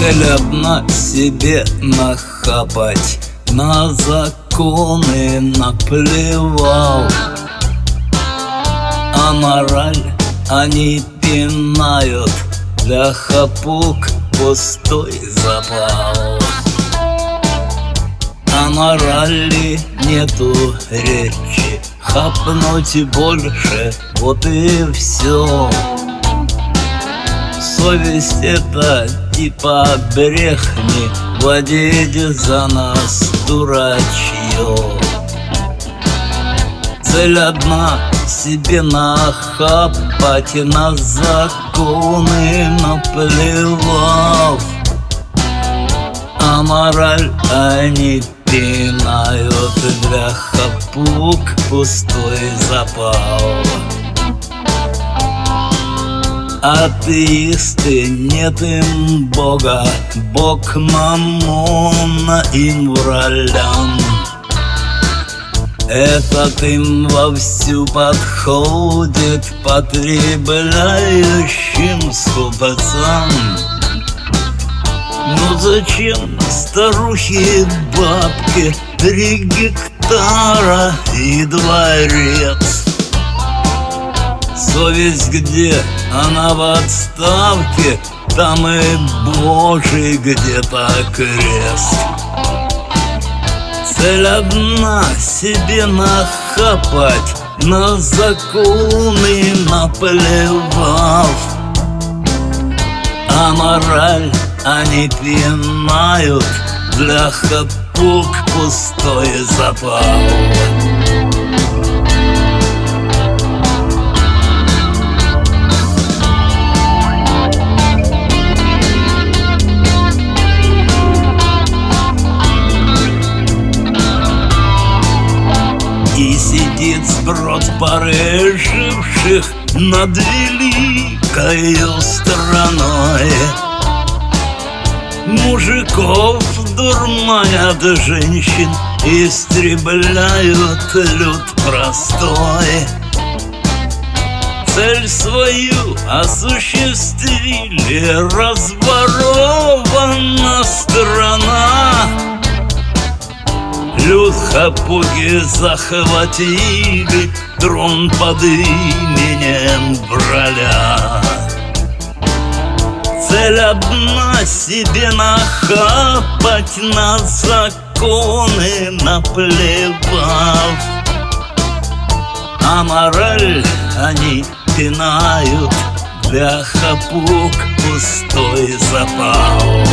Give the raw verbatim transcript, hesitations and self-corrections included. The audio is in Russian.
Цель одна — себе нахапать, на законы наплевал, а мораль они пинают, для хапук пустой запал. О морали нету речи, хапнуть больше, вот и все. Совесть — это типа брехни, водить за нас дурачье. Цель одна — себе нахапать, на законы наплевав, а мораль они пинают, для хапук пустой запал. Атеисты, нет им Бога, Бог мамона им в ролям. Этот им вовсю подходит, потребляющим скупцам. Ну зачем старухе бабке три гектара и дворец? Совесть где? Она в отставке, там и Божий где-то крест. Цель одна — себе нахапать, на законы наплевав, а мораль они пинают, для хапук пустой запал. И сидит сброд пары живших над великою страной. Мужиков дурманят, женщин истребляют люд простой. Цель свою осуществили, разворована страна. Люд хапуги захватили, трон под именем Браля. Цель одна — себе нахапать, на законы наплевав, а мораль они пинают, для хапук пустой запал.